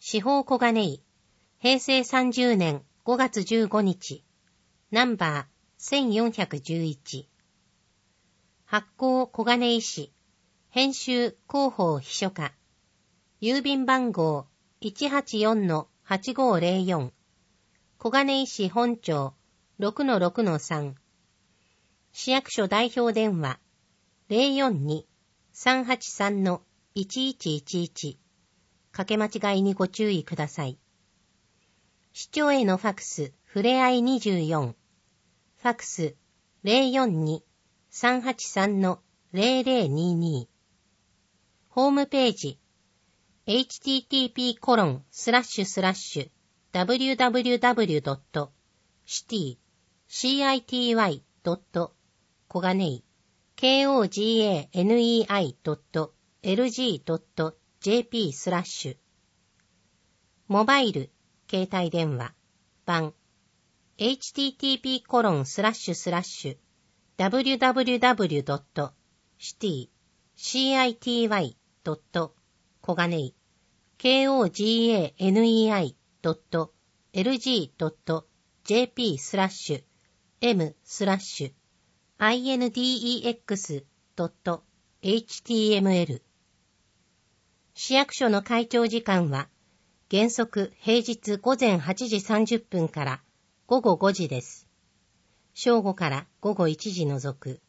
司法小金井、平成30年5月15日、ナンバー1411。発行小金井市、編集広報秘書課、郵便番号 184-8504、小金井市本町 6-6-3、市役所代表電話 042-383-1111、かけ間違いにご注意ください。市長へのファクスふれあい24、ファクス 042-383-0022、ホームページ http://www.city-koganei.lg.jp/ モバイル、携帯電話、版 http://www.city-koganei.lg.jp/index.html 市役所の開庁時間は原則平日午前8時30分から午後5時です。正午から午後1時除く。